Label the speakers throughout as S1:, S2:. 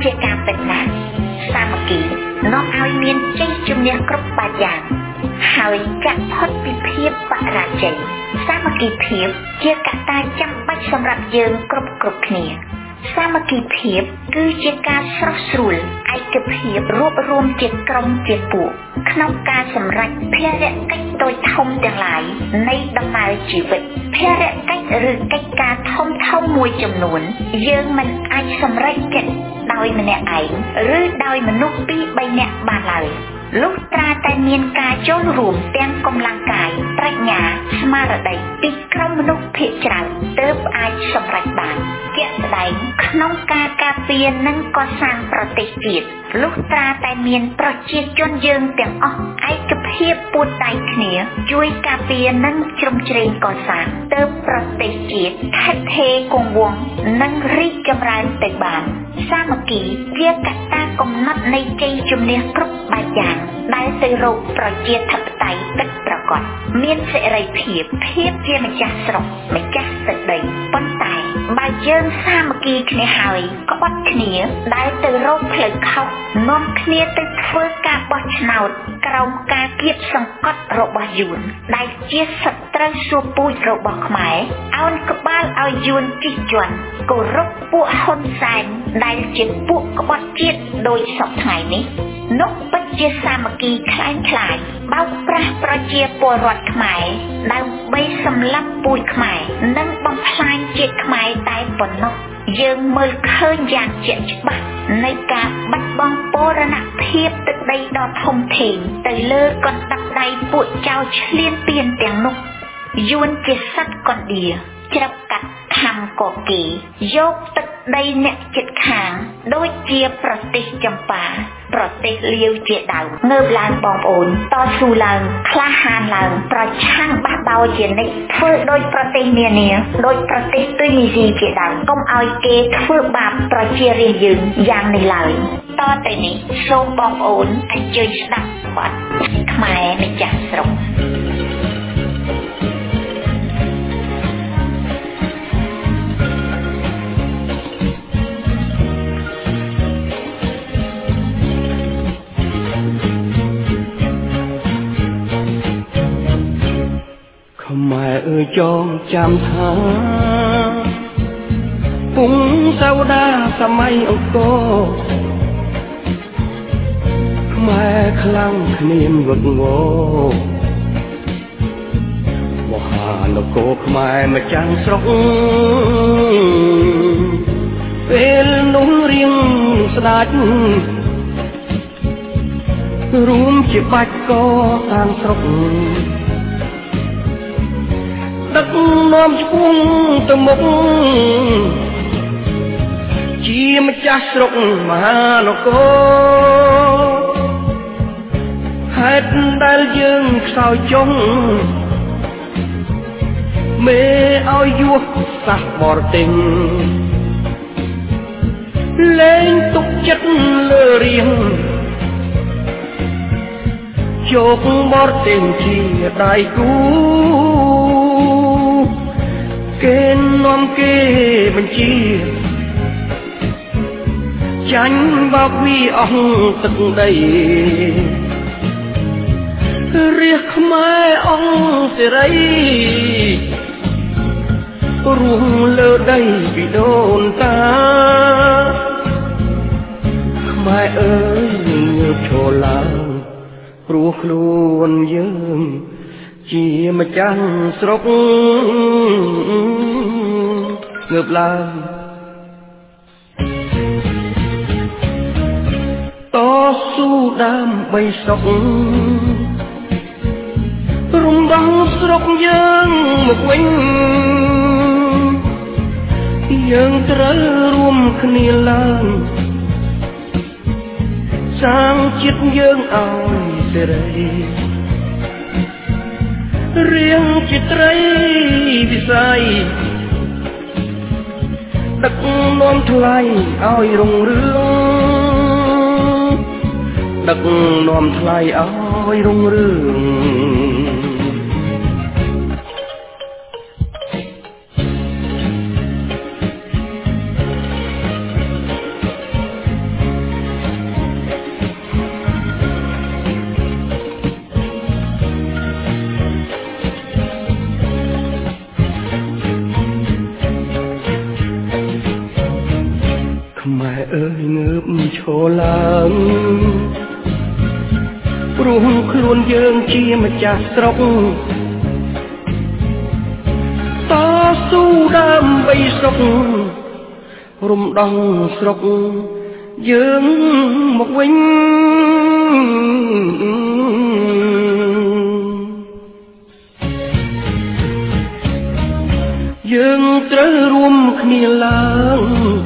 S1: ជាការពិតណាស់សាមគ្គីនាំឲ្យមានជ័យជំនះគ្រប់បែបយ៉ាងហើយចាក់ផុតពីភាពបរាជ័យសាមគ្គីភាពជាកត្តាចាំបាច់សម្រាប់យើងគ្រប់គ្នាសាមគ្គីភាពគឺជាការស្រស់ស្រួលឯកភាពរួបរวมជាក្រុមជាពួកក្នុងការសម្រេចភារកិច្ចតូចធំទាំងឡាយនៃដំណើរជីវិតភារកិច្ចឬកិច្ចការធំមួយចំនួនយើងមិនអាចសម្រេចចិត្តដោយម្នាក់ឯងឬដោយមនុស្ស2-3នាក់បានឡើយលុះត្រាតែមានការចូលរួមទាំងកម្លាំងកាយប្រាជ្ញាស្មារតីពីក្រុមមនុស្សភាគច្រើនទើបអាចសម្រេចបានជាក់ស្ដែងក្នុងការការពារនិងកសាងប្រទេសជាតិលុះត្រាតែមានប្រជាជនយើងទាំងអស់ឯកភាពពួតដៃគ្នាជួយការពារនិងជ្រោមជ្រែងកសាងទើបប្រទេសជាតិថិតថេរគង់វង្សនិងរីកចម្រើនទៅបានសាមគ្គីជាកត្តាកំណត់នៃជ័យជំនះគ្រប់បែបយ៉ាងដែលទៅរកប្រជាធិបតេយ្យពិតប្រាកដមានសេរីភាពជាម្ចាស់ស្រុកម្ចាស់ទឹកដីប៉ុន្តែបើយើងសាមគ្គីគ្នាហើយក្បត់គ្នាដែលទៅរកផ្លូវខុសនាំគ្នាទៅធ្វើការបោះឆ្នោតក្រោមការគៀបសង្កត់របស់យួនដែលជាសត្រូវសួរពូជរបស់ខ្មែរអោនក្បាលឲ្យយួនជិះជាន់គោរពពួកហ៊ុនសែនដែលជាពួកក្បត់ជាតិដោយសពថ្ងៃនេះនោះពិតជាសាមគ្គីខ្លាំងខ្លាយបោកប្រាស់ប្រជាពលរដ្ឋខ្មែរដើម្បីសម្លាប់ពូជខ្មែរនិងបំផ្លាញជាតិខ្មែរតែប៉ុណ្ណោះយើងមើលឃើញយ៉ាងជាក់ច្បាស់នៃការបាត់បង់បូរណភាពទឹកដីដ៏ធំធេងទៅលើកណ្ដាប់ដៃពួកចៅឈ្លានពានទាំងនោះយួនជាសត្វកណ្ដៀច្រឹបកាត់ខំកគីយកទឹកដីអ្នកជិតខាងដូចជាប្រទេសចម្ប៉ាប្រទេសលាវជាដើមងើបឡើងបងប្អូនតស៊ូឡើងក្លាហានឡើងប្រឆាំងបះបោរជានិច្ចធ្វើដោយប្រទេសនានាដោយប្រទេសទុយនីស៊ីជាដើមកុំឲ្យគេធ្វើបាបប្រជារាស្ត្រយើងយ៉ាងនេះឡើយតទៅនេះសូមបងប្អូនអញ្ជើញស្ដាប់បទខ្មែរម្ចាស់ស្រុក
S2: ខ្មែរអើយចងចាំថាពុំសៅដាសម័យអង្គរខ្មែរខ្លាំងគ្នាវឹកវរមហានគរខ្មែរម្ចាស់ស្រុកពេលនោះរៀងស្ដេចរួមជាបាច់កសាងស្រុកដឹកនាំឆ្ពោះទៅមុខជាម្ចាស់ស្រុកមហានគរហេតុដែលយើងខ្សោយចុងមេឲ្យយោសាសបរទេសលែងទុកចិត្តលើរៀងជោគបរទេសជាដៃគូគេនាំគេបញ្ជាចាញ់បោកវីអស់ទឹកដីរាជខ្មែរអង្គសេរីរួមលើដីពីដូនតាខ្មែរអើយងើបឈរឡើងព្រោះខ្លួនយើងជាម្ចាស់ស្រុកងើបឡើងតស៊ូដើម្បីស្រុករំដោះស្រុកយើងមកវិញយើងត្រូវរួមគ្នាឡើងសាងជាតិយើងឲ្យសេរីរៀងជាត្រីវិស័យដឹកនាំថ្លៃឲ្យរុងរឿងដឹកនាំថ្លៃឲ្យរុងរឿង mẹ ơi ngớp cho lắng rung luôn dương chia mà chả sọc ta su đam bay sọc rung đong sọc dương một vinh dương trở rùm khnia lang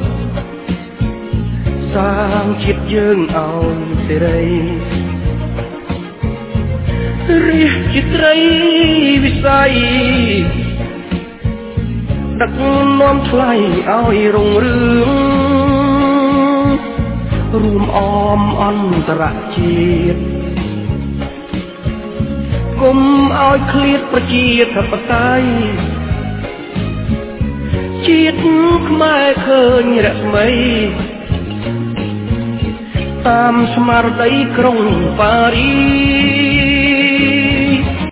S2: sang chiết dương ao tê đây riết chiết rây vì say đặt non thay ao rồng rương rùm om on tara chiết cùng ao khliếtประchiết thập tay chiết mai khơi rẽ mây tam smar đầy krong Paris